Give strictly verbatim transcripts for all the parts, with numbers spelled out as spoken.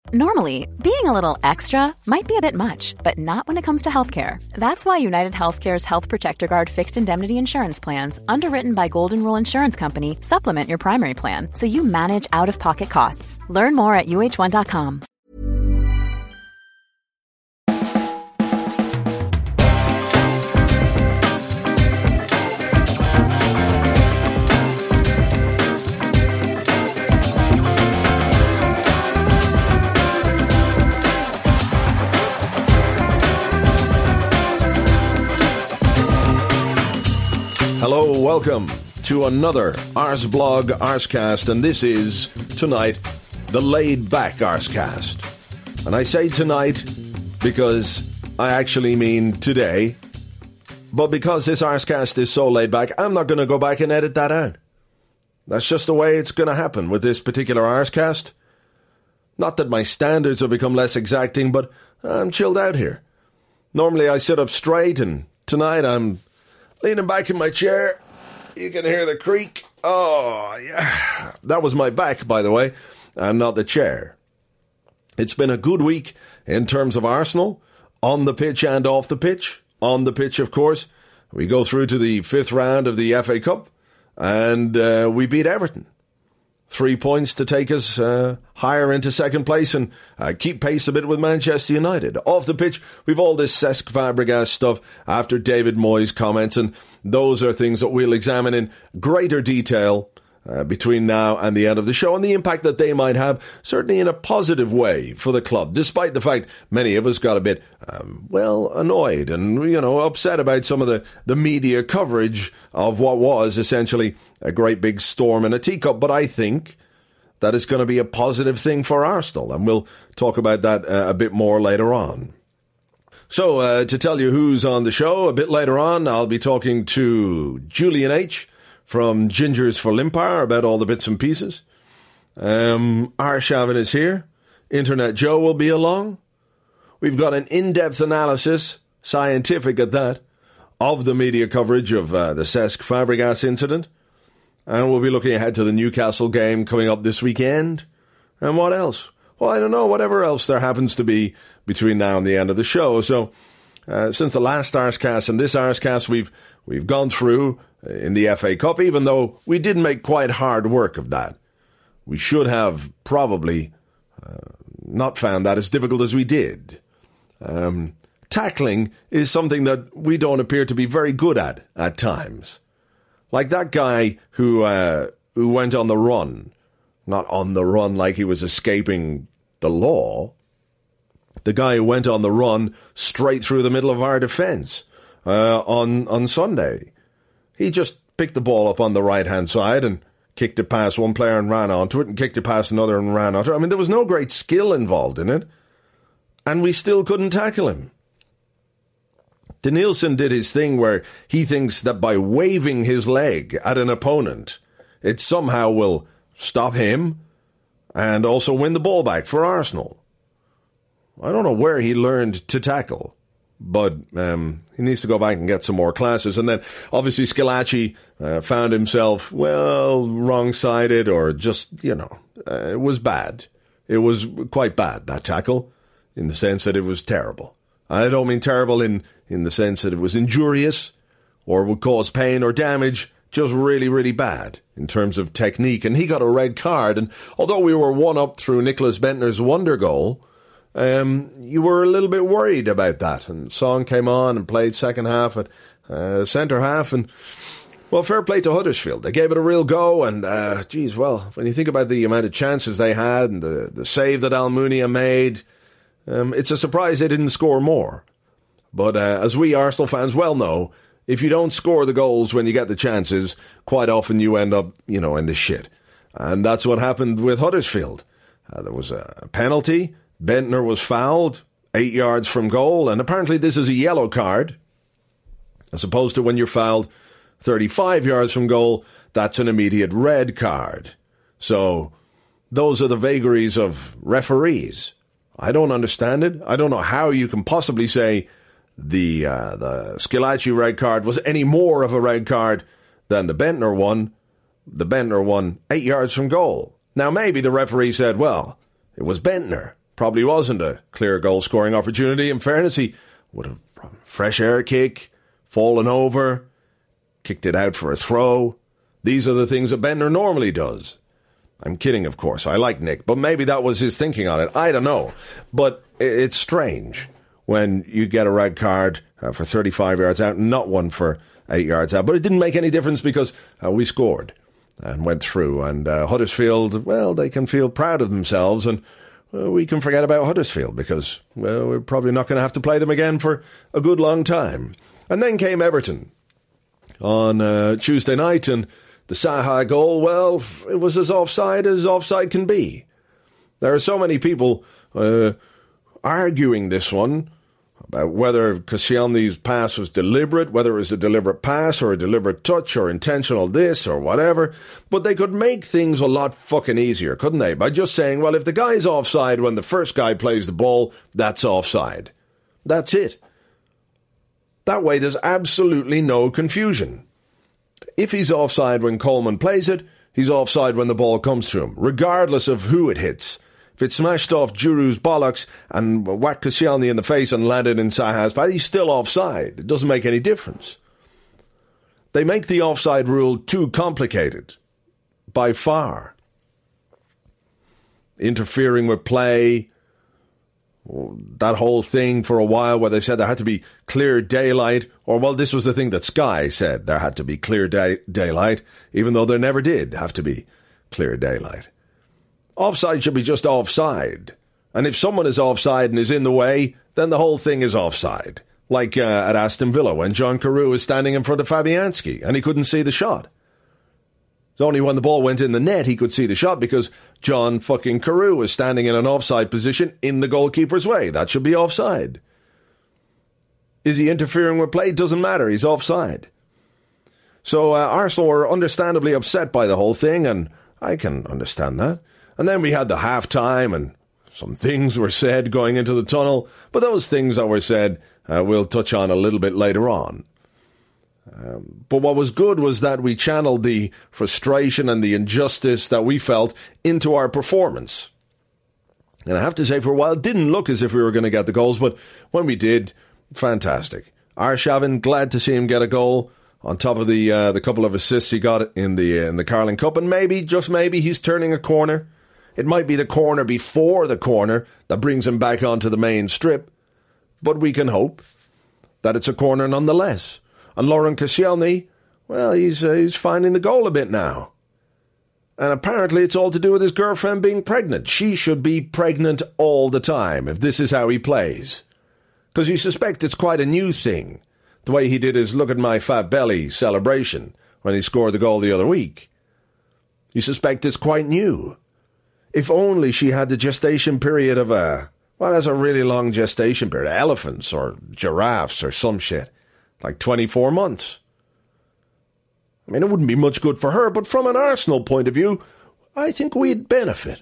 Normally, being a little extra might be a bit much, but not when it comes to healthcare. That's why United Healthcare's Health Protector Guard fixed indemnity insurance plans, underwritten by Golden Rule Insurance Company, supplement your primary plan so you manage out-of-pocket costs. Learn more at U H one dot com. Hello, welcome to another Arsblog Arscast, and this is, tonight, the laid-back Arscast. And I say tonight because I actually mean today, but because this Arscast is so laid back, I'm not going to go back and edit that out. That's just the way it's going to happen with this particular Arscast. Not that my standards have become less exacting, but I'm chilled out here. Normally I sit up straight, and tonight I'm leaning back in my chair. You can hear the creak. Oh, yeah. That was my back, by the way, and not the chair. It's been a good week in terms of Arsenal, on the pitch and off the pitch. On the pitch, of course. We go through to the fifth round of the F A Cup, and uh, we beat Everton. Three points to take us uh, higher into second place and uh, keep pace a bit with Manchester United. Off the pitch, we've all this Cesc Fabregas stuff after David Moyes' comments, and those are things that we'll examine in greater detail uh, between now and the end of the show, and the impact that they might have, certainly in a positive way for the club, despite the fact many of us got a bit, um, well, annoyed and, you know, upset about some of the, the media coverage of what was essentially a great big storm in a teacup. But I think that is going to be a positive thing for Arsenal, and we'll talk about that uh, a bit more later on. So, uh, to tell you who's on the show, a bit later on, I'll be talking to Julian H. from Gingers for Limpire about all the bits and pieces. Um, Arshavin is here. Internet Joe will be along. We've got an in-depth analysis, scientific at that, of the media coverage of uh, the Cesc Fabregas incident. And we'll be looking ahead to the Newcastle game coming up this weekend. And what else? Well, I don't know, whatever else there happens to be between now and the end of the show. So, uh, since the last Arscast and this Arscast, we've we've gone through in the F A Cup, even though we didn't make quite hard work of that. We should have probably uh, not found that as difficult as we did. Um, tackling is something that we don't appear to be very good at at times. Like that guy who uh, who went on the run. Not on the run like he was escaping the law. The guy who went on the run straight through the middle of our defence uh, on, on Sunday. He just picked the ball up on the right-hand side and kicked it past one player and ran onto it and kicked it past another and ran onto it. I mean, there was no great skill involved in it. And we still couldn't tackle him. Danielson did his thing where he thinks that by waving his leg at an opponent, it somehow will stop him and also win the ball back for Arsenal. I don't know where he learned to tackle, but um, he needs to go back and get some more classes. And then, obviously, Schillaci uh, found himself, well, wrong-sided or just, you know, uh, it was bad. It was quite bad, that tackle, in the sense that it was terrible. I don't mean terrible in, in the sense that it was injurious or would cause pain or damage, just really, really bad in terms of technique. And he got a red card. And although we were one up through Nicholas Bentner's wonder goal, um, you were a little bit worried about that. And Son came on and played second half at uh, centre half. And, well, fair play to Huddersfield. They gave it a real go. And, uh, geez, well, when you think about the amount of chances they had and the, the save that Almunia made, um, it's a surprise they didn't score more. But uh, as we Arsenal fans well know, if you don't score the goals when you get the chances, quite often you end up, you know, in the shit. And that's what happened with Huddersfield. Uh, there was a penalty. Bentner was fouled eight yards from goal. And apparently this is a yellow card. As opposed to when you're fouled thirty-five yards from goal, that's an immediate red card. So those are the vagaries of referees. I don't understand it. I don't know how you can possibly say the uh, the Schillaci red card was any more of a red card than the Bentner one. The Bentner one eight yards from goal. Now, maybe the referee said, well, it was Bentner. probably wasn't a clear goal-scoring opportunity. In fairness, he would have fresh air kick, fallen over, kicked it out for a throw. These are the things that Bendtner normally does. I'm kidding, of course. I like Nick, but maybe that was his thinking on it. I don't know. But it's strange when you get a red card uh, for thirty-five yards out, not one for eight yards out. But it didn't make any difference because uh, we scored and went through. And uh, Huddersfield, well, they can feel proud of themselves, and uh, we can forget about Huddersfield because, well, we're probably not going to have to play them again for a good long time. And then came Everton on uh, Tuesday night, and the Zaha goal, well, it was as offside as offside can be. There are so many people uh, arguing this one about whether Koscielny's pass was deliberate, whether it was a deliberate pass or a deliberate touch or intentional this or whatever. But they could make things a lot fucking easier, couldn't they? By just saying, well, if the guy's offside when the first guy plays the ball, that's offside. That's it. That way there's absolutely no confusion. If he's offside when Coleman plays it, he's offside when the ball comes to him, regardless of who it hits. If it smashed off Giroux's bollocks and whacked Koscielny in the face and landed in Zaha's path, he's still offside. It doesn't make any difference. They make the offside rule too complicated, by far. Interfering with play, that whole thing for a while where they said there had to be clear daylight, or, well, this was the thing that Sky said, there had to be clear day- daylight, even though there never did have to be clear daylight. Offside should be just offside. And if someone is offside and is in the way, then the whole thing is offside. Like uh, at Aston Villa when John Carew was standing in front of Fabianski and he couldn't see the shot. It's only when the ball went in the net he could see the shot because John fucking Carew was standing in an offside position in the goalkeeper's way. That should be offside. Is he interfering with play? Doesn't matter. He's offside. So uh, Arsenal were understandably upset by the whole thing, and I can understand that. And then we had the half-time, and some things were said going into the tunnel, but those things that were said uh, we'll touch on a little bit later on. Um, but what was good was that we channeled the frustration and the injustice that we felt into our performance. And I have to say, for a while, it didn't look as if we were going to get the goals, but when we did, fantastic. Arshavin, glad to see him get a goal on top of the uh, the couple of assists he got in the uh, in the Carling Cup, and maybe, just maybe, he's turning a corner. It might be the corner before the corner that brings him back onto the main strip, but we can hope that it's a corner nonetheless. And Laurent Koscielny, well, he's uh, he's finding the goal a bit now. And apparently it's all to do with his girlfriend being pregnant. She should be pregnant all the time if this is how he plays. Because you suspect it's quite a new thing, the way he did his look at my fat belly celebration when he scored the goal the other week. You suspect it's quite new. If only she had the gestation period of a, well, that's a really long gestation period, elephants or giraffes or some shit, like twenty-four months. I mean, it wouldn't be much good for her, but from an Arsenal point of view, I think we'd benefit.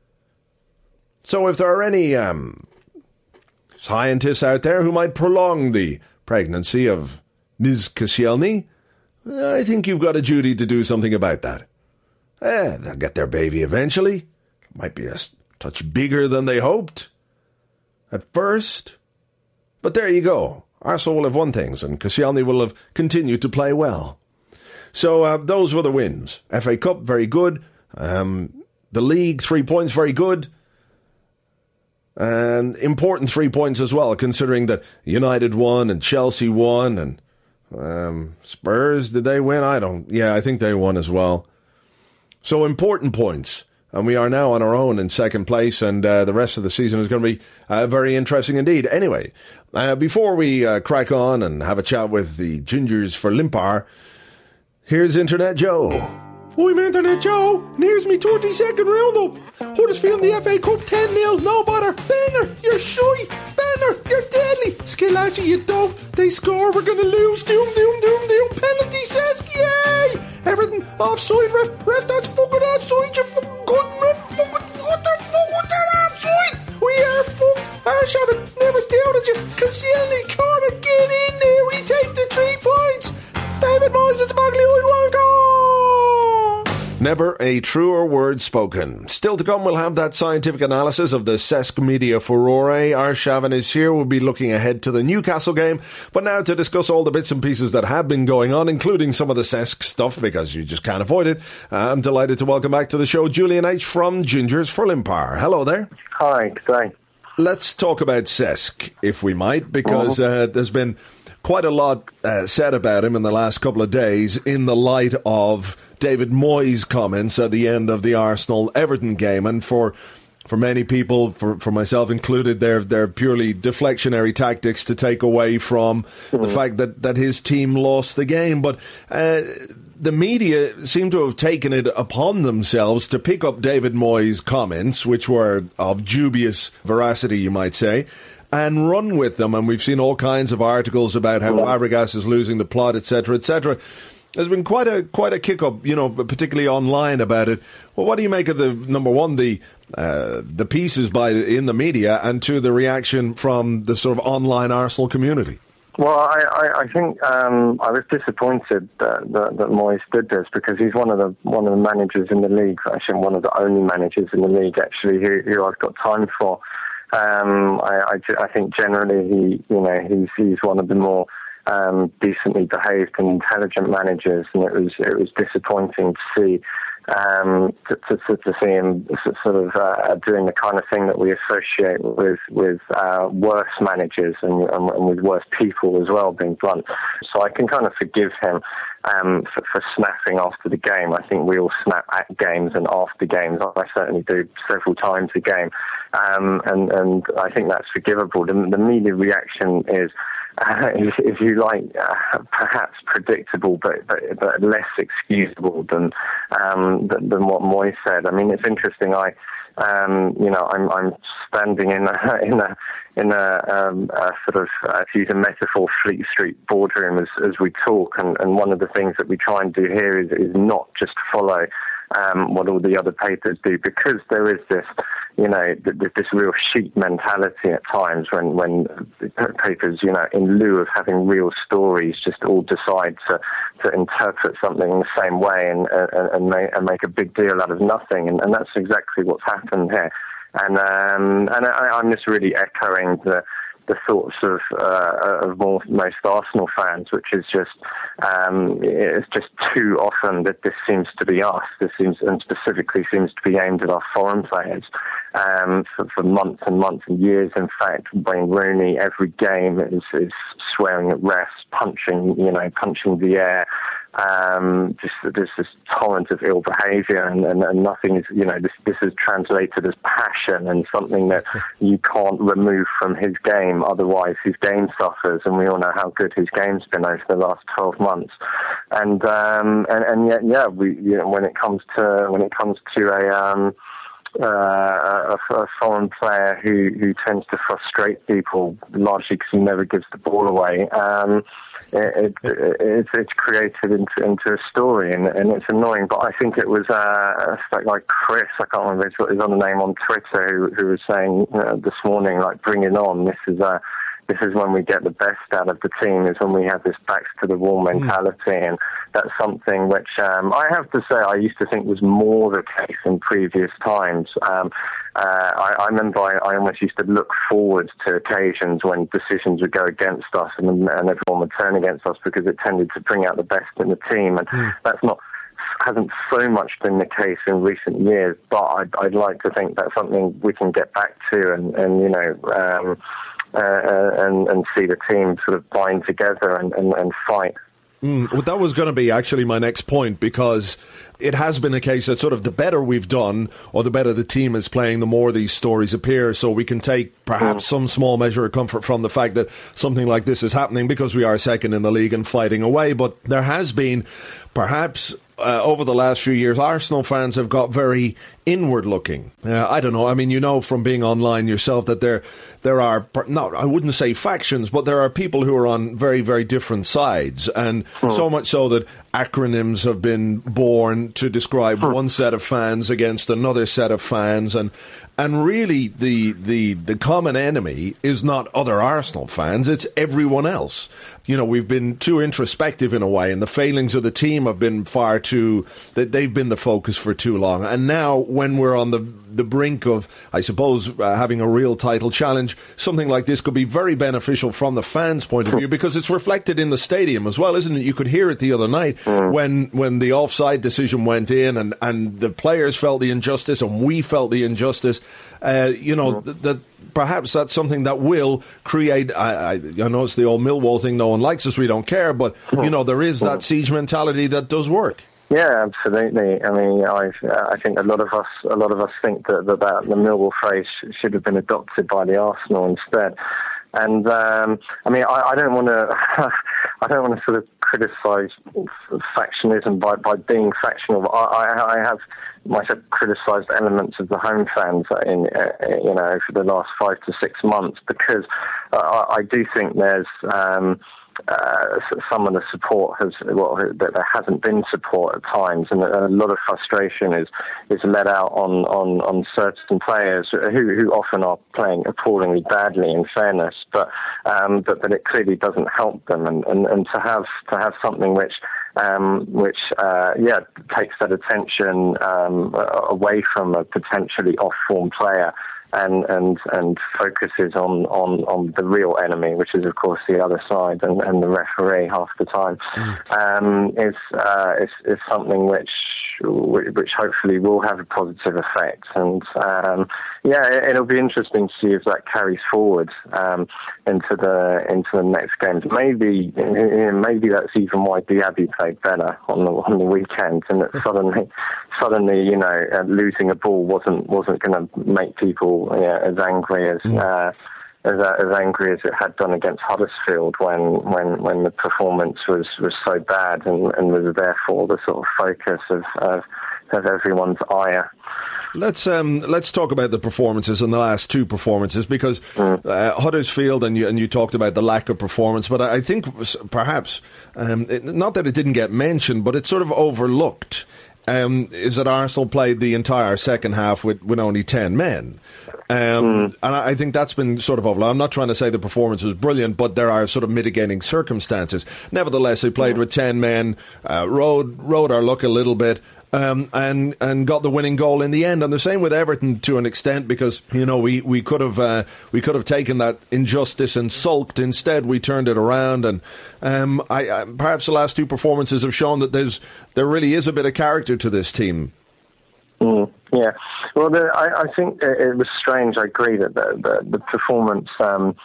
So if there are any um, scientists out there who might prolong the pregnancy of Miz Koscielny, I think you've got a duty to do something about that. Eh, they'll get their baby eventually. Might be a touch bigger than they hoped at first. But there you go. Arsenal will have won things, and Koscielny will have continued to play well. So uh, those were the wins. F A Cup, very good. Um, the league, three points, very good. And important three points as well, considering that United won and Chelsea won and um, Spurs, did they win? I don't. Yeah, I think they won as well. So important points. And we are now on our own in second place, and uh, the rest of the season is going to be uh, very interesting indeed. Anyway, uh, before we uh, crack on and have a chat with the Gingers for Limpar, here's Internet Joe. I'm Internet Joe, and here's me thirty-second roundup. Huddersfield in the F A Cup ten nil, no bother. Banner, you're shy. Banner, you're deadly. Schillaci, you dope. They score, we're going to lose. Doom, doom, doom, doom. Penalty says, yay. Everything offside, ref. Ref, that's fucking offside. You fucking good ref. Fucking, what the fuck was that offside? We are fucked. Arshavin, never doubted you. Koscielny, corner, get in there. We take the three points. David Moyes is the Bagley, I want go. Never a truer word spoken. Still to come, we'll have that scientific analysis of the Cesc media furore. Arshavin is here. We'll be looking ahead to the Newcastle game. But now to discuss all the bits and pieces that have been going on, including some of the Cesc stuff, because you just can't avoid it. Uh, I'm delighted to welcome back to the show Julian H. from Gingers for Limpar. Hello there. Hi, good day. Let's talk about Cesc, if we might, because uh, there's been quite a lot uh, said about him in the last couple of days in the light of David Moyes' comments at the end of the Arsenal-Everton game. And for for many people, for, for myself included, they're, they're purely deflectionary tactics to take away from mm-hmm. the fact that, that his team lost the game. But uh, the media seem to have taken it upon themselves to pick up David Moyes' comments, which were of dubious veracity, you might say, and run with them. And we've seen all kinds of articles about how Fabregas is losing the plot, et cetera, et cetera. There's been quite a quite a kick up, you know, particularly online about it. Well, what do you make of the number one, the uh, the pieces by in the media, and two, the reaction from the sort of online Arsenal community? Well, I, I, I think um, I was disappointed that, that, that Moyes did this, because he's one of the one of the managers in the league, actually one of the only managers in the league actually who, who I've got time for. Um, I, I, I think generally he, you know, he's he's one of the more Um, decently behaved and intelligent managers, and it was it was disappointing to see um, to, to, to see him sort of uh, doing the kind of thing that we associate with with uh, worse managers and, and, and with worse people as well, being blunt. So I can kind of forgive him um, for, for snapping after the game. I think we all snap at games and after games. I certainly do several times a game, um, and and I think that's forgivable. The, the media reaction is, Uh, if, if you like, uh, perhaps predictable, but, but but less excusable than um, than, than what Moyes said. I mean, it's interesting. I, um, you know, I'm I'm standing in a in a in a, um, a sort of, uh, to use a metaphor, Fleet Street boardroom as as we talk, and, and one of the things that we try and do here is is not just follow um, what all the other papers do, because there is this, you know, this real sheep mentality at times when, when papers, you know, in lieu of having real stories, just all decide to, to interpret something in the same way and, and, and, make, and make a big deal out of nothing. And, and that's exactly what's happened here. And um, and I, I'm just really echoing the the thoughts of uh, of more, most Arsenal fans, which is just um, it's just too often that this seems to be us. This seems, and specifically seems to be aimed at our foreign players um, for, for months and months and years. In fact, Wayne Rooney every game is, is swearing at refs, punching, you know, punching the air. Um, just there's this torrent of ill behaviour, and, and, and nothing is, you know, this this is translated as passion and something that you can't remove from his game. Otherwise, his game suffers, and we all know how good his game's been over the last twelve months. And um, and, and yet, yeah, we, you know, when it comes to when it comes to a um, Uh, a, a foreign player who, who tends to frustrate people, largely because he never gives the ball away. Um, it, it, it's, it's created into, into a story, and, and it's annoying. But I think it was uh, like Chris, I can't remember his, his other name on Twitter, who, who was saying uh, this morning, like, bring it on. This is a. Uh, This is when we get the best out of the team, is when we have this backs to the wall mentality. And that's something which um, I have to say I used to think was more the case in previous times. Um, uh, I, I remember I, I almost used to look forward to occasions when decisions would go against us and, and everyone would turn against us, because it tended to bring out the best in the team. And mm. that's not hasn't so much been the case in recent years, but I'd, I'd like to think that's something we can get back to, and, and you know, um, Uh, and, and see the team sort of bind together and, and, and fight. Mm, well, that was going to be actually my next point, because it has been a case that sort of the better we've done, or the better the team is playing, the more these stories appear. So we can take perhaps mm. some small measure of comfort from the fact that something like this is happening, because we are second in the league and fighting away. But there has been perhaps Uh, over the last few years, Arsenal fans have got very inward looking. Uh, I don't know. I mean, you know from being online yourself that there there are, not, I wouldn't say factions, but there are people who are on very, very different sides. And hmm. so much so that acronyms have been born to describe hmm. one set of fans against another set of fans. And and really the, the, the common enemy is not other Arsenal fans, it's everyone else. You know, we've been too introspective in a way, and the failings of the team have been far too, that they've been the focus for too long. And now when we're on the the brink of, I suppose, uh, having a real title challenge, something like this could be very beneficial from the fans' point of view, because it's reflected in the stadium as well, isn't it? You could hear it the other night mm. when when the offside decision went in, and, and the players felt the injustice and we felt the injustice. Uh, you know, mm. that perhaps that's something that will create, I, I, I know it's the old Millwall thing, no one likes us, we don't care, but, mm. you know, there is that siege mentality that does work. Yeah, absolutely. I mean, I I think a lot of us a lot of us think that that, that the Millwall phrase should have been adopted by the Arsenal instead. And um, I mean, I, I don't want to I don't want to sort of criticise factionism by, by being factional. I, I, I have myself criticised elements of the home fans in uh, you know for the last five to six months because uh, I, I do think there's. Um, Uh, some of the support has well, that there hasn't been support at times, and a lot of frustration is is let out on, on, on certain players who, who often are playing appallingly badly. In fairness, but um, but but it clearly doesn't help them, and, and, and to have to have something which. Um, which, uh, yeah, takes that attention um, away from a potentially off-form player and, and, and focuses on, on, on the real enemy, which is, of course, the other side and, and the referee half the time, um, is, uh, is, is something which which hopefully will have a positive effect. And, um, yeah, it, it'll be interesting to see if that carries forward um, into the into the next games. Maybe maybe that's even why Diaby played better on the on the weekend, and that suddenly suddenly you know uh, losing a ball wasn't wasn't going to make people yeah, as angry as. Mm. Uh, As, uh, as angry as it had done against Huddersfield when, when, when the performance was, was so bad and, and was therefore the sort of focus of, of, of everyone's ire. Let's um, let's talk about the performances in the last two performances, because mm. uh, Huddersfield, and you and you talked about the lack of performance, but I think perhaps um, it, not that it didn't get mentioned, but it's sort of overlooked. Um, is that Arsenal played the entire second half with, with only ten men. Um, mm. And I, I think that's been sort of overlooked. I'm not trying to say the performance was brilliant, but there are sort of mitigating circumstances. Nevertheless, they played mm. with ten men, uh, rode, rode our luck a little bit. Um, and and got the winning goal in the end, and the same with Everton to an extent, because you know we we could have uh, we could have taken that injustice and sulked. Instead, we turned it around, and um, I, I perhaps the last two performances have shown that there's there really is a bit of character to this team. Mm, yeah, well, the, I, I think it was strange. I agree that the the, the performance. Um,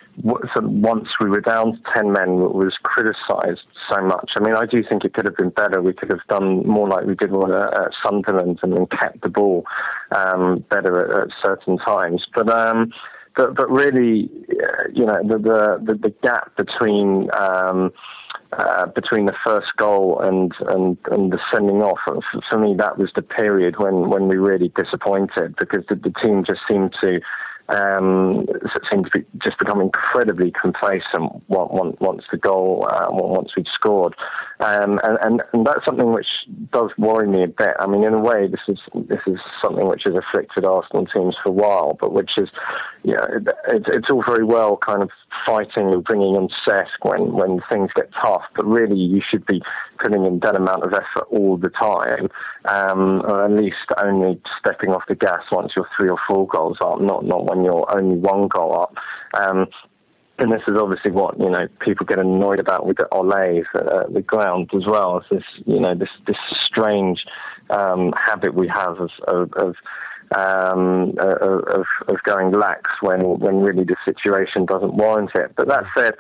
So once we were down to ten men, was criticised so much. I mean, I do think it could have been better. We could have done more like we did at Sunderland and then kept the ball um, better at, at certain times. But um, but, but really, you know, the the, the gap between um, uh, between the first goal and, and, and the sending off, for me, that was the period when, when we really disappointed, because the, the team just seemed to. Um, seemed to be just become incredibly complacent once, once the goal, uh, once we'd scored, um, and, and, and that's something which does worry me a bit. I mean, in a way, this is this is something which has afflicted Arsenal teams for a while, but which is, you know, it, it, it's all very well kind of fighting and bringing in Cesc when when things get tough, but really you should be putting in that amount of effort all the time, um, or at least only stepping off the gas once you're three or four goals up, not not when you're only one goal up. Um, and this is obviously what, you know, people get annoyed about with the Olays at uh, the ground as well. It's this, you know, this this strange um, habit we have of of, of Um, of, of going lax when, when really the situation doesn't warrant it. But that said,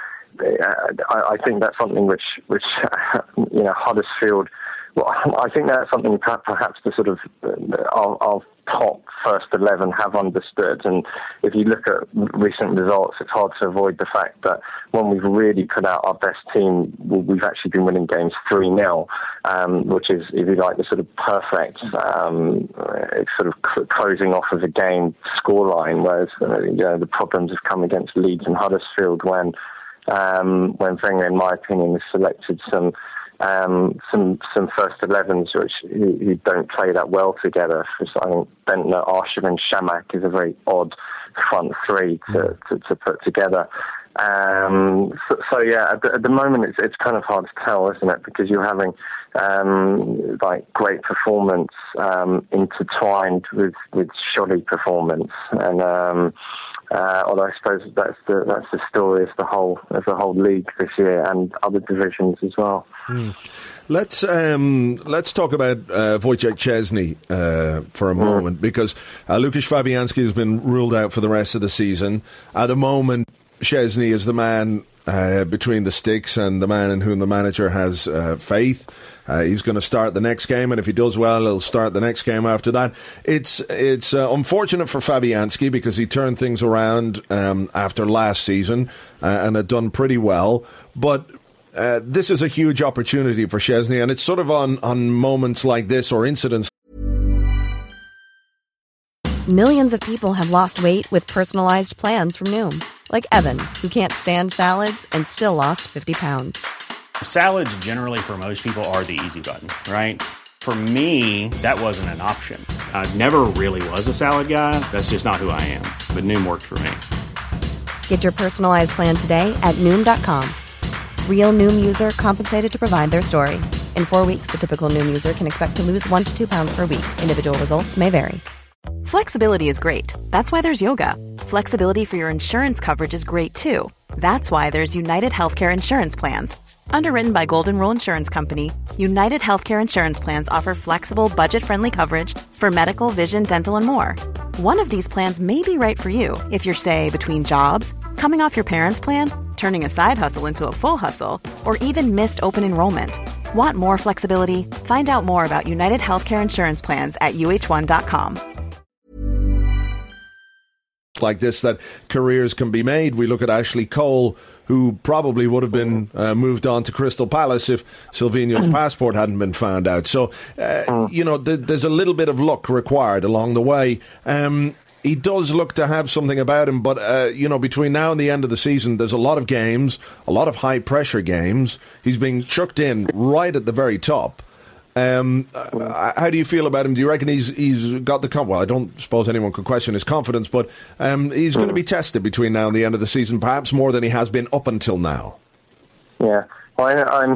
I, I think that's something which, which you know, Huddersfield, well, I think that's something perhaps the sort of our, our top first eleven have understood. And if you look at recent results, it's hard to avoid the fact that when we've really put out our best team, we've actually been winning games three nil, um, which is, if you like, the sort of perfect um, sort of cl- closing off of a game scoreline, whereas uh, you know, the problems have come against Leeds and Huddersfield when, um, when Wenger, in my opinion, has selected some Um, some some first elevens which who, who don't play that well together. So I think Bentner, Archer and Shamak is a very odd front three to, to, to put together. Um, so, so yeah, at the, at the moment it's it's kind of hard to tell, isn't it? Because you're having um, like great performance um, intertwined with, with shoddy performance, and um, uh, although I suppose that's the that's the story of the whole of the whole league this year and other divisions as well. Hmm. Let's um, let's talk about uh, Wojciech Szczesny uh, for a moment, because uh, Lukasz Fabianski has been ruled out for the rest of the season. At the moment, Szczesny is the man uh, between the sticks and the man in whom the manager has uh, faith. Uh, he's going to start the next game, and if he does well, he'll start the next game after that. It's it's uh, unfortunate for Fabianski because he turned things around um, after last season uh, and had done pretty well, but Uh, this is a huge opportunity for Szczesny, and it's sort of on, on moments like this or incidents. Millions of people have lost weight with personalized plans from Noom. Like Evan, who can't stand salads and still lost fifty pounds. Salads generally for most people are the easy button, right? For me, that wasn't an option. I never really was a salad guy. That's just not who I am. But Noom worked for me. Get your personalized plan today at Noom dot com. Real Noom user compensated to provide their story. In four weeks, the typical Noom user can expect to lose one to two pounds per week. Individual results may vary. Flexibility is great. That's why there's yoga. Flexibility for your insurance coverage is great too. That's why there's United Healthcare Insurance Plans. Underwritten by Golden Rule Insurance Company, United Healthcare Insurance Plans offer flexible, budget-friendly coverage for medical, vision, dental, and more. One of these plans may be right for you if you're, say, between jobs, coming off your parents' plan, turning a side hustle into a full hustle, or even missed open enrollment. Want more flexibility? Find out more about United Healthcare Insurance Plans at U H one dot com. Like this, that careers can be made. We look at Ashley Cole, who probably would have been uh, moved on to Crystal Palace if Silvino's passport hadn't been found out. So, uh, you know, th- there's a little bit of luck required along the way. Um, he does look to have something about him, but, uh, you know, between now and the end of the season, there's a lot of games, a lot of high-pressure games. He's being chucked in right at the very top. Um, uh, how do you feel about him? Do you reckon he's he's got the com- well? I don't suppose anyone could question his confidence, but um, he's going to be tested between now and the end of the season, perhaps more than he has been up until now. Yeah, well, I, I'm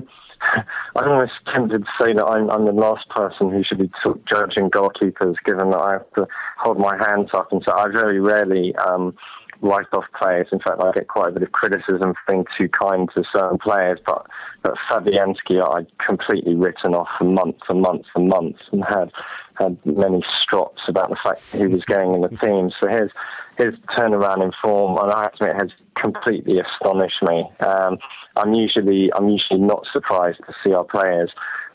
I'm almost tempted to say that I'm I'm the last person who should be t- judging goalkeepers, given that I have to hold my hands up, and so I very rarely um, write off players. In fact, I get quite a bit of criticism for being too kind to certain players, but. But Fabianski, I'd completely written off for months and months and months, and had had many strops about the fact that he was going in the team. So his his turnaround in form, and I have to admit, has completely astonished me. Um, I'm usually I'm usually not surprised to see our players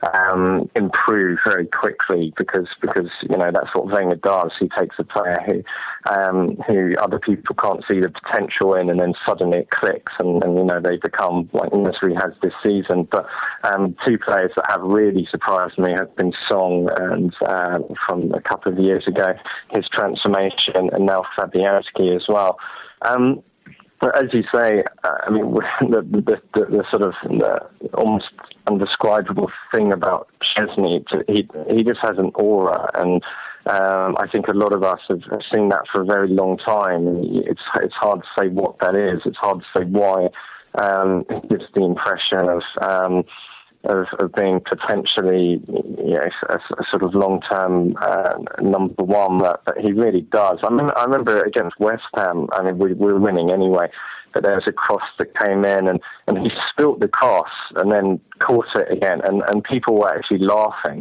um, improve very quickly because because you know that's what Wenger does. He takes a player who um, who other people can't see the potential in, and then suddenly it clicks, and, and you know they become like Nasri has this season. But um, two players that have really surprised me have been Song and uh, from a couple of years ago, his transformation, and now Fabianski as well. Um, But as you say, uh, I mean, the, the, the, the sort of the almost undescribable thing about Szczesny, he he just has an aura, and um, I think a lot of us have, have seen that for a very long time. It's it's hard to say what that is. It's hard to say why. Um, it gives the impression of. Um, Of, of being potentially, you know, a, a sort of long-term uh, number one that, that he really does. I mean, I remember against West Ham. I mean, we, we were winning anyway, but there was a cross that came in, and, and he spilt the cross and then caught it again, and, and people were actually laughing.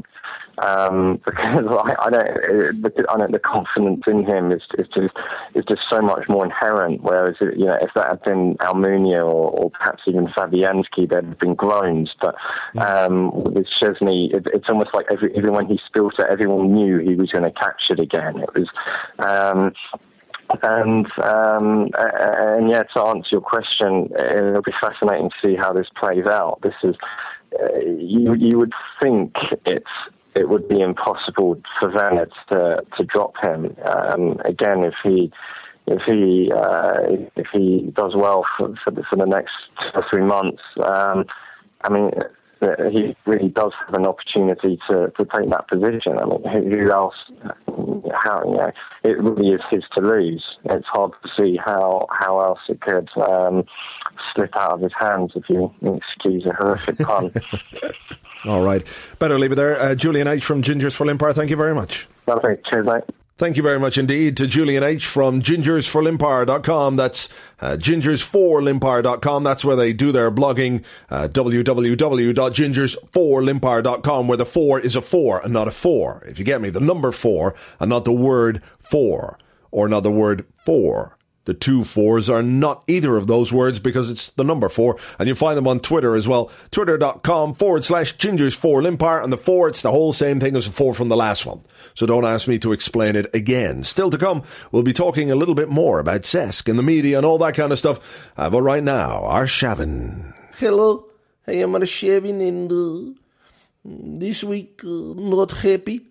um, because I, I don't, because I don't, the confidence in him is, is just is just so much more inherent. Whereas, you know, if that had been Almunia or, or perhaps even Fabianski, there'd have been groans. But um, with Szczesny, it, it's almost like every, even when he spilled it, everyone knew he was going to catch it again. It was. Um, And um, and yeah, to answer your question, it'll be fascinating to see how this plays out. This is uh, you you would think it's it would be impossible for Werner to to drop him um, again if he if he uh, if he does well for for the, for the next two or three months. Um, I mean. He really does have an opportunity to, to take that position. I mean, who, who else? How you know? It really is his to lose. It's hard to see how how else it could um, slip out of his hands, if you excuse a horrific pun. All right, better leave it there. Uh, Julian H from Gingers for Limpar. Thank you very much. Lovely. Cheers, mate. Thank you very much indeed to Julian H from gingers for limpar dot com. That's uh, gingers for limpar dot com. That's where they do their blogging. Uh, w w w dot gingers for limpar dot com, where the four is a four and not a four. If you get me, the number four and not the word for, or not the word for. The two fours are not either of those words because it's the number four. And you'll find them on Twitter as well. Twitter.com forward slash gingers for limpar. And the four, it's the whole same thing as the four from the last one. So don't ask me to explain it again. Still to come, we'll be talking a little bit more about Cesc and the media and all that kind of stuff. Uh, but right now, Arshavin. Hello, I am Arshavin, and uh, this week uh, not happy,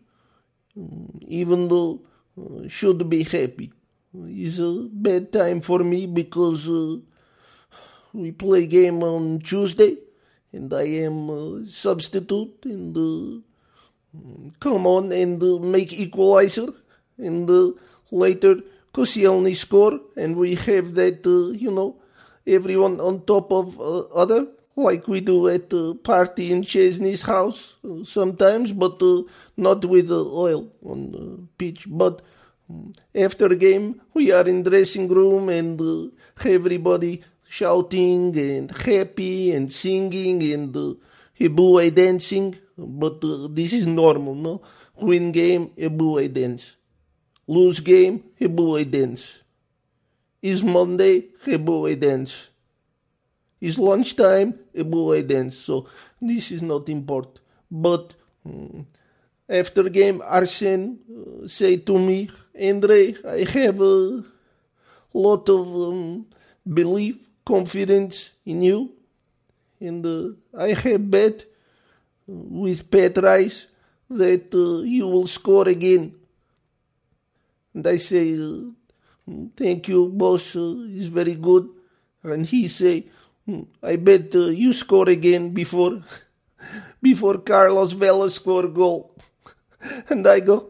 even though uh, should be happy. It's a bad time for me because uh, we play game on Tuesday and I am a substitute and uh, come on and uh, make equalizer and uh, later Koscielny score and we have that, uh, you know, everyone on top of uh, other like we do at the party in Szczesny's house uh, sometimes, but uh, not with uh, oil on the pitch, but after the game, we are in dressing room and uh, everybody shouting and happy and singing and uh, Eboué dancing. But uh, this is normal, no? Win game, Eboué dance. Lose game, Eboué dance. Is Monday, Eboué dance. Is lunchtime, Eboué dance. So this is not important. But um, after game, Arsene uh, say to me, Andre, I have a lot of um, belief, confidence in you. And uh, I have bet with Pat Rice that uh, you will score again. And I say, uh, thank you, boss, uh, it's very good. And he say, I bet uh, you score again before, before Carlos Vela score goal. And I go,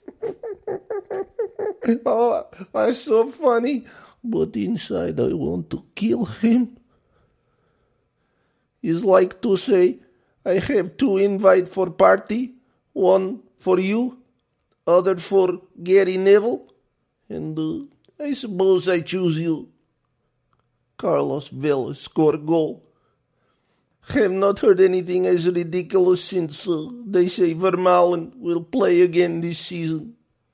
oh, that's so funny. But inside I want to kill him. It's like to say, I have two invite for party. One for you, other for Gary Neville. And uh, I suppose I choose you. Carlos Vela score goal. Have not heard anything as ridiculous since uh, they say Vermaelen will play again this season.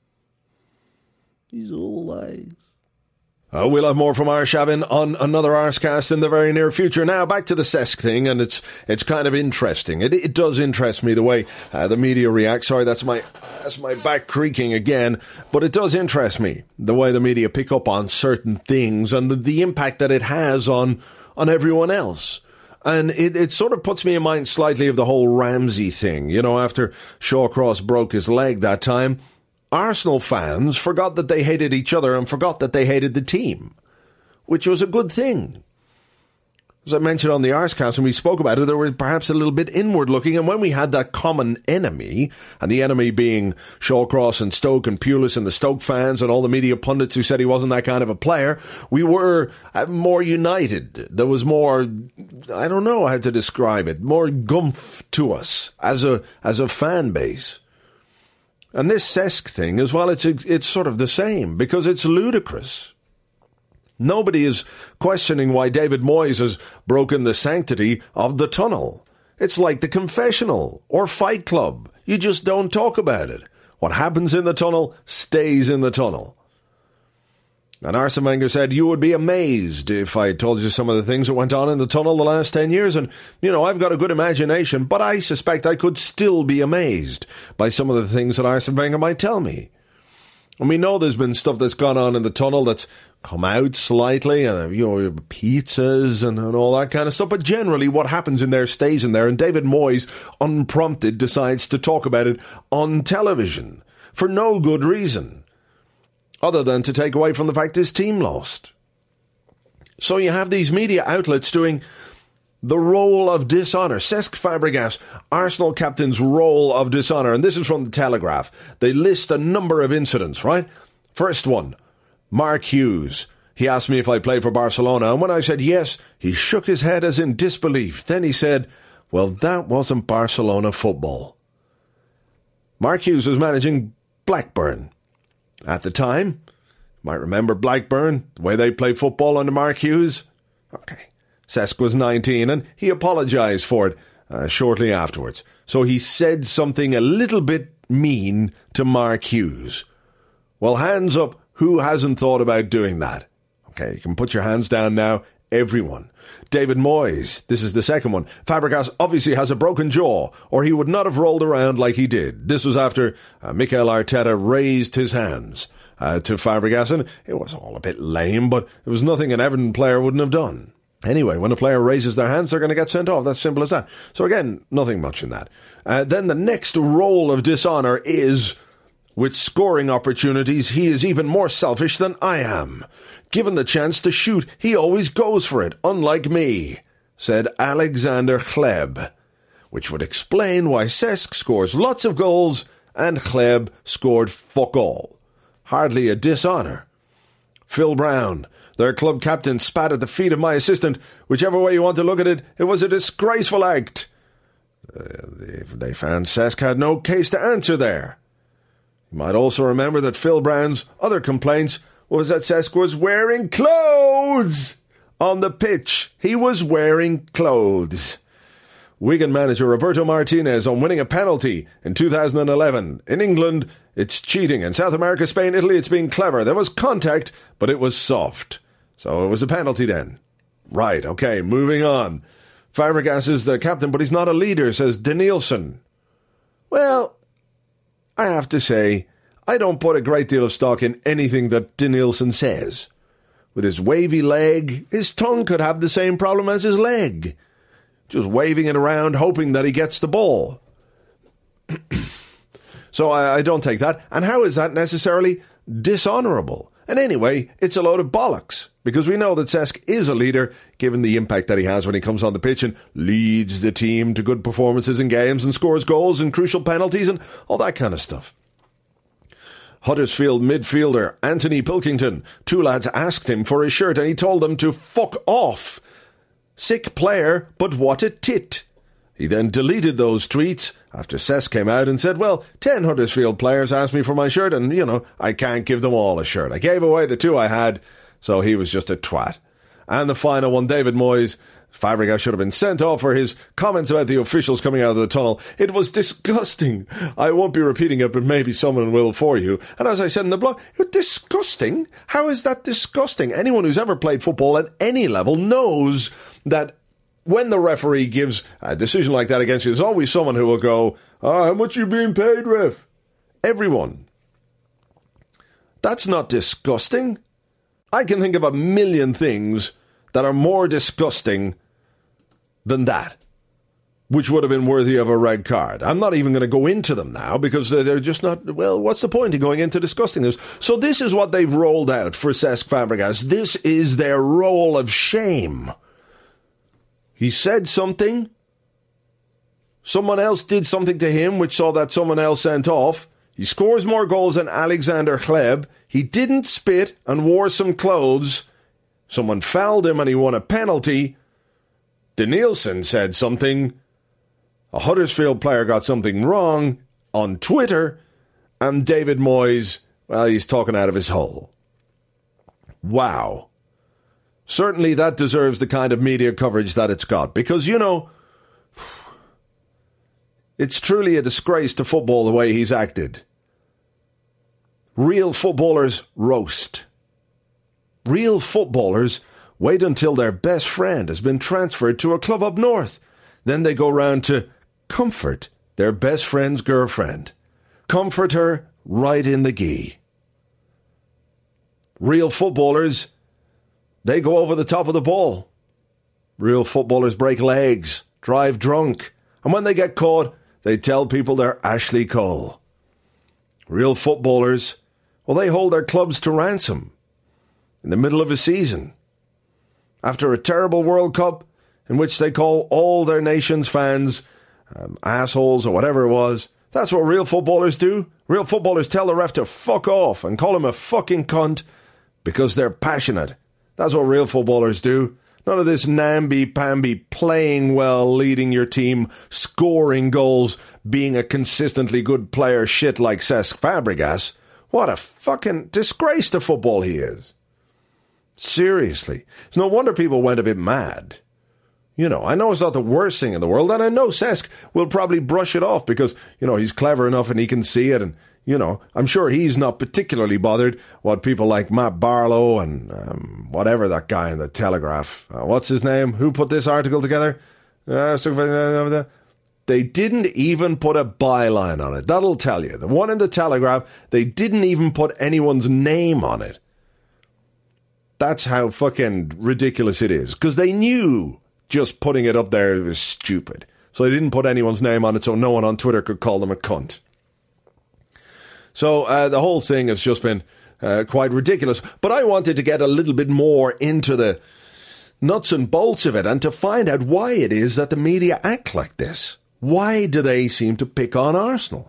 These all lies. Uh, we'll have more from Arshavin on another Arscast in the very near future. Now, back to the Cesc thing, and it's it's kind of interesting. It it does interest me the way uh, the media reacts. Sorry, that's my that's my back creaking again. But it does interest me the way the media pick up on certain things and the, the impact that it has on on everyone else. And it, it sort of puts me in mind slightly of the whole Ramsey thing. You know, after Shawcross broke his leg that time, Arsenal fans forgot that they hated each other and forgot that they hated the team, which was a good thing. As I mentioned on the Arscast, when we spoke about it, they were perhaps a little bit inward-looking, and when we had that common enemy, and the enemy being Shawcross and Stoke and Pulis and the Stoke fans and all the media pundits who said he wasn't that kind of a player, we were more united. There was more, I don't know how to describe it, more gumph to us as a as a fan base. And this Cesc thing as well, it's it's sort of the same, because it's ludicrous. Nobody is questioning why David Moyes has broken the sanctity of the tunnel. It's like the confessional or Fight Club. You just don't talk about it. What happens in the tunnel stays in the tunnel. And Arsene Wenger said, you would be amazed if I told you some of the things that went on in the tunnel the last ten years. And, you know, I've got a good imagination, but I suspect I could still be amazed by some of the things that Arsene Wenger might tell me. And we know there's been stuff that's gone on in the tunnel that's come out slightly, and, you know, pizzas and, and all that kind of stuff. But generally, what happens in there stays in there. And David Moyes, unprompted, decides to talk about it on television for no good reason, other than to take away from the fact his team lost. So you have these media outlets doing the role of dishonour. Cesc Fabregas, Arsenal captain's role of dishonour. And this is from the Telegraph. They list a number of incidents, right? First one, Mark Hughes. He asked me if I played for Barcelona, and when I said yes, he shook his head as in disbelief. Then he said, well, that wasn't Barcelona football. Mark Hughes was managing Blackburn. At the time, you might remember Blackburn, the way they played football under Mark Hughes. Okay. Cesc was nineteen, and he apologised for it uh, shortly afterwards. So he said something a little bit mean to Mark Hughes. Well, hands up, who hasn't thought about doing that? Okay, you can put your hands down now, everyone. David Moyes, this is the second one. Fabregas obviously has a broken jaw, or he would not have rolled around like he did. This was after uh, Mikel Arteta raised his hands uh, to Fabregas, and it was all a bit lame, but it was nothing an Everton player wouldn't have done. Anyway, when a player raises their hands, they're going to get sent off. That's simple as that. So again, nothing much in that. Uh, then the next role of dishonour is, with scoring opportunities, he is even more selfish than I am. Given the chance to shoot, he always goes for it, unlike me, said Alexander Hleb, which would explain why Cesc scores lots of goals and Hleb scored fuck all. Hardly a dishonour. Phil Brown, their club captain, spat at the feet of my assistant. Whichever way you want to look at it, it was a disgraceful act. Uh, they, they found Cesc had no case to answer there. You might also remember that Phil Brown's other complaints was that Cesc was wearing clothes on the pitch. He was wearing clothes. Wigan manager Roberto Martinez on winning a penalty in two thousand eleven. In England, it's cheating. In South America, Spain, Italy, it's being clever. There was contact, but it was soft. So it was a penalty then. Right, okay, moving on. Fabregas is the captain, but he's not a leader, says Danielson. Well, I have to say, I don't put a great deal of stock in anything that Danielson says. With his wavy leg, his tongue could have the same problem as his leg. Just waving it around, hoping that he gets the ball. So I, I don't take that. And how is that necessarily dishonourable? And anyway, it's a load of bollocks, because we know that Cesc is a leader, given the impact that he has when he comes on the pitch and leads the team to good performances in games and scores goals and crucial penalties and all that kind of stuff. Huddersfield midfielder Anthony Pilkington, two lads asked him for his shirt and he told them to fuck off. Sick player, but what a tit. He then deleted those tweets after Cesc came out and said, well, ten Huddersfield players asked me for my shirt and, you know, I can't give them all a shirt. I gave away the two I had, so he was just a twat. And the final one, David Moyes. Fabregas should have been sent off for his comments about the officials coming out of the tunnel. It was disgusting. I won't be repeating it, but maybe someone will for you. And as I said in the blog, it's disgusting. How is that disgusting? Anyone who's ever played football at any level knows that when the referee gives a decision like that against you, there's always someone who will go, oh, how much are you being paid, ref? Everyone. That's not disgusting. I can think of a million things that are more disgusting than that, which would have been worthy of a red card. I'm not even going to go into them now because they're just not, well, what's the point in going into discussing this? So this is what they've rolled out for Cesc Fabregas. This is their roll of shame. He said something. Someone else did something to him, which saw that someone else sent off. He scores more goals than Alexander Hleb. He didn't spit and wore some clothes. Someone fouled him and he won a penalty. Danielson said something. A Huddersfield player got something wrong on Twitter. And David Moyes, well, he's talking out of his hole. Wow. Certainly that deserves the kind of media coverage that it's got. Because, you know, It's truly a disgrace to football the way he's acted. Real footballers roast. Real footballers wait until their best friend has been transferred to a club up north. Then they go round to comfort their best friend's girlfriend. Comfort her right in the gee. Real footballers, they go over the top of the ball. Real footballers break legs, drive drunk, and when they get caught, they tell people they're Ashley Cole. Real footballers, well, they hold their clubs to ransom in the middle of a season. After a terrible World Cup in which they call all their nation's fans um, assholes or whatever it was, that's what real footballers do. Real footballers tell the ref to fuck off and call him a fucking cunt because they're passionate. That's what real footballers do. None of this namby-pamby playing well, leading your team, scoring goals, being a consistently good player shit like Cesc Fabregas. What a fucking disgrace to football he is. Seriously. It's no wonder people went a bit mad. You know, I know it's not the worst thing in the world, and I know Cesc will probably brush it off because, you know, he's clever enough and he can see it, and, you know, I'm sure he's not particularly bothered what people like Matt Barlow and um, whatever that guy in the Telegraph, uh, what's his name, who put this article together? Uh, they didn't even put a byline on it. That'll tell you. The one in the Telegraph, they didn't even put anyone's name on it. That's how fucking ridiculous it is. Because they knew just putting it up there was stupid. So they didn't put anyone's name on it so no one on Twitter could call them a cunt. So uh, the whole thing has just been uh, quite ridiculous. But I wanted to get a little bit more into the nuts and bolts of it and to find out why it is that the media act like this. Why do they seem to pick on Arsenal?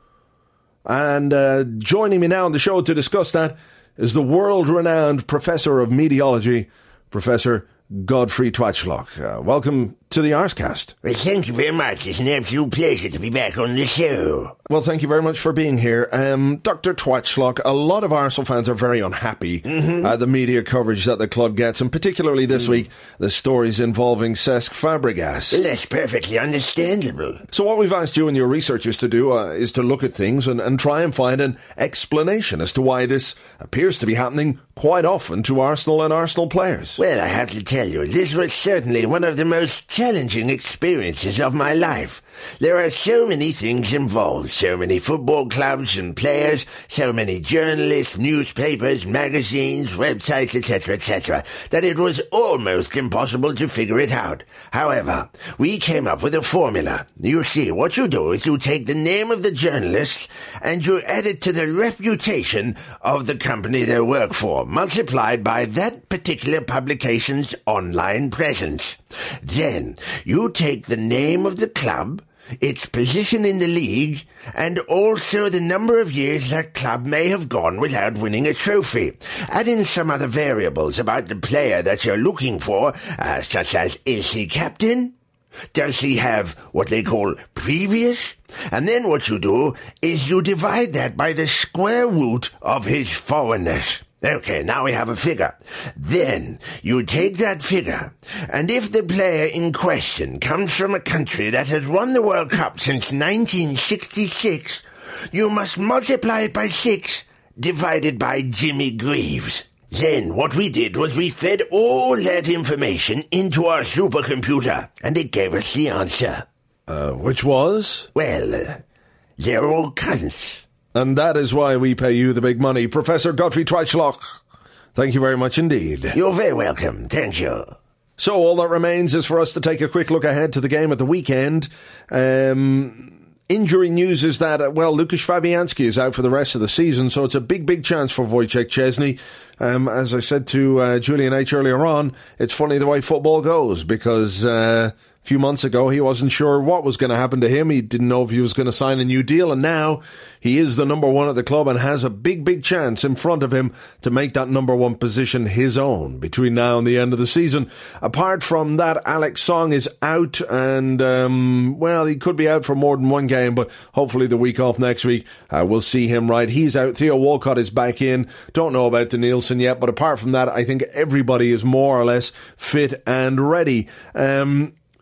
And uh, joining me now on the show to discuss that is the world-renowned Professor of Mediology, Professor Godfrey Twatchlock. Uh, welcome to the Arscast. Well, thank you very much. It's an absolute pleasure to be back on the show. Well, thank you very much for being here. Um, Doctor Twatchlock, a lot of Arsenal fans are very unhappy mm-hmm. at the media coverage that the club gets, and particularly this mm. week, the stories involving Cesc Fabregas. Well, that's perfectly understandable. So what we've asked you and your researchers to do uh, is to look at things and, and try and find an explanation as to why this appears to be happening quite often to Arsenal and Arsenal players. Well, I have to tell you, this was certainly one of the most challenging experiences of my life. There are so many things involved, so many football clubs and players, so many journalists, newspapers, magazines, websites, et cetera, et cetera, that it was almost impossible to figure it out. However, we came up with a formula. You see, what you do is you take the name of the journalists and you add it to the reputation of the company they work for, multiplied by that particular publication's online presence. Then, you take the name of the club, its position in the league, and also the number of years that club may have gone without winning a trophy. Add in some other variables about the player that you're looking for, uh, such as, is he captain? Does he have what they call previous? And then what you do is you divide that by the square root of his foreignness. Okay, now we have a figure. Then you take that figure, and if the player in question comes from a country that has won the World Cup since nineteen sixty-six, you must multiply it by six, divided by Jimmy Greaves. Then what we did was we fed all that information into our supercomputer, and it gave us the answer. Uh, which was? Well, uh, they're all cunts. And that is why we pay you the big money. Professor Godfrey Twatchlock, thank you very much indeed. You're very welcome. Thank you. So all that remains is for us to take a quick look ahead to the game at the weekend. Um... Injury news is that, uh, well, Lukasz Fabianski is out for the rest of the season, so it's a big, big chance for Wojciech Szczesny. Um, as I said to uh, Julian H. earlier on, it's funny the way football goes, because uh, a few months ago he wasn't sure what was going to happen to him. He didn't know if he was going to sign a new deal, and now he is the number one at the club and has a big, big chance in front of him to make that number one position his own between now and the end of the season. Apart from that, Alex Song is out, and, um, well, he could be out for more than one game, but hopefully the week off next week, uh, we'll see him right. He's out. Theo Walcott is back in. Don't know about Danielson yet, but apart from that, I think everybody is more or less fit and ready. Um,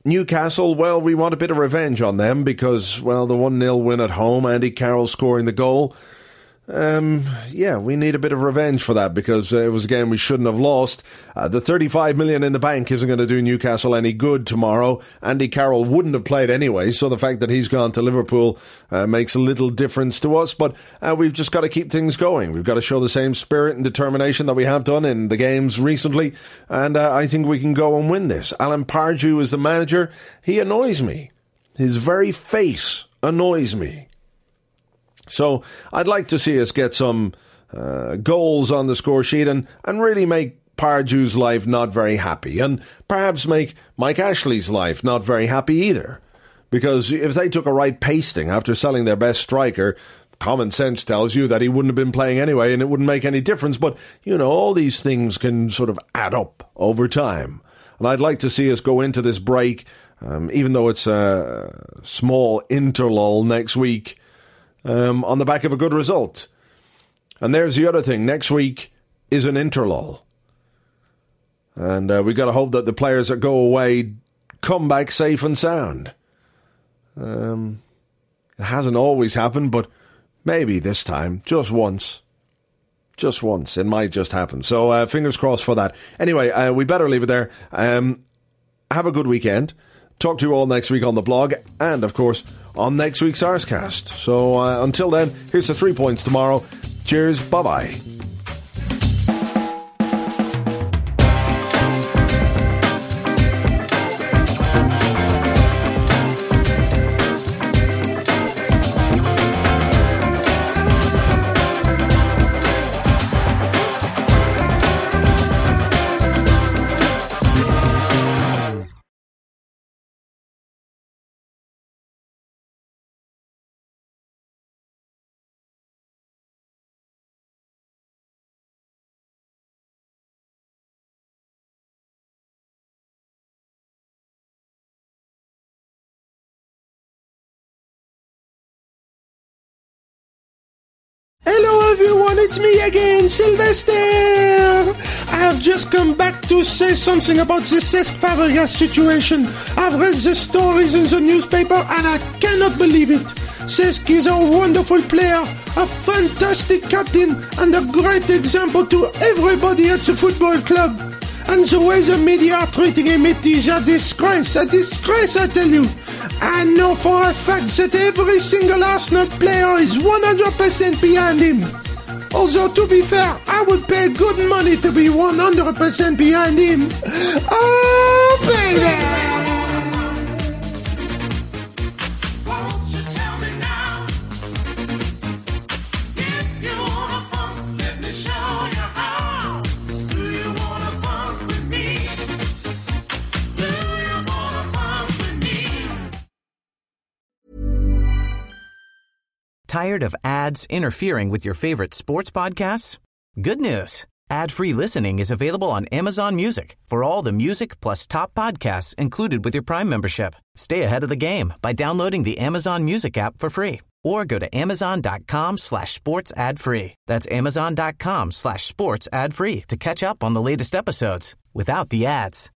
Newcastle, well, we want a bit of revenge on them because, well, the one nil win at home, Andy Carroll scoring the goal. Um, yeah, we need a bit of revenge for that because uh, it was a game we shouldn't have lost. Uh, the thirty-five million in the bank isn't going to do Newcastle any good tomorrow. Andy Carroll wouldn't have played anyway, so the fact that he's gone to Liverpool uh, makes a little difference to us. But uh, we've just got to keep things going. We've got to show the same spirit and determination that we have done in the games recently, and uh, I think we can go and win this. Alan Pardew is the manager. He annoys me. His very face annoys me. So I'd like to see us get some uh, goals on the score sheet and, and really make Pardew's life not very happy, and perhaps make Mike Ashley's life not very happy either. Because if they took a right pasting after selling their best striker, common sense tells you that he wouldn't have been playing anyway and it wouldn't make any difference. But, you know, all these things can sort of add up over time. And I'd like to see us go into this break, um, even though it's a small interlull next week, Um, on the back of a good result. And there's the other thing. Next week is an interlull. And uh, we've got to hope that the players that go away come back safe and sound. Um, it hasn't always happened, but maybe this time, just once. Just once. It might just happen. So uh, fingers crossed for that. Anyway, uh, we better leave it there. Um, have a good weekend. Talk to you all next week on the blog, and of course on next week's Arscast. So uh, until then, here's the three points tomorrow. Cheers, bye bye. Hello everyone, it's me again, Sylvester! I have just come back to say something about the Cesc Fabregas situation. I've read the stories in the newspaper and I cannot believe it. Cesc is a wonderful player, a fantastic captain, and a great example to everybody at the football club. And the way the media are treating him, it is a disgrace, a disgrace, I tell you. I know for a fact that every single Arsenal player is one hundred percent behind him. Although, to be fair, I would pay good money to be one hundred percent behind him. Oh, baby! Tired of ads interfering with your favorite sports podcasts? Good news. Ad-free listening is available on Amazon Music for all the music plus top podcasts included with your Prime membership. Stay ahead of the game by downloading the Amazon Music app for free or go to amazon.com slash sports ad free. That's amazon.com slash sports ad free to catch up on the latest episodes without the ads.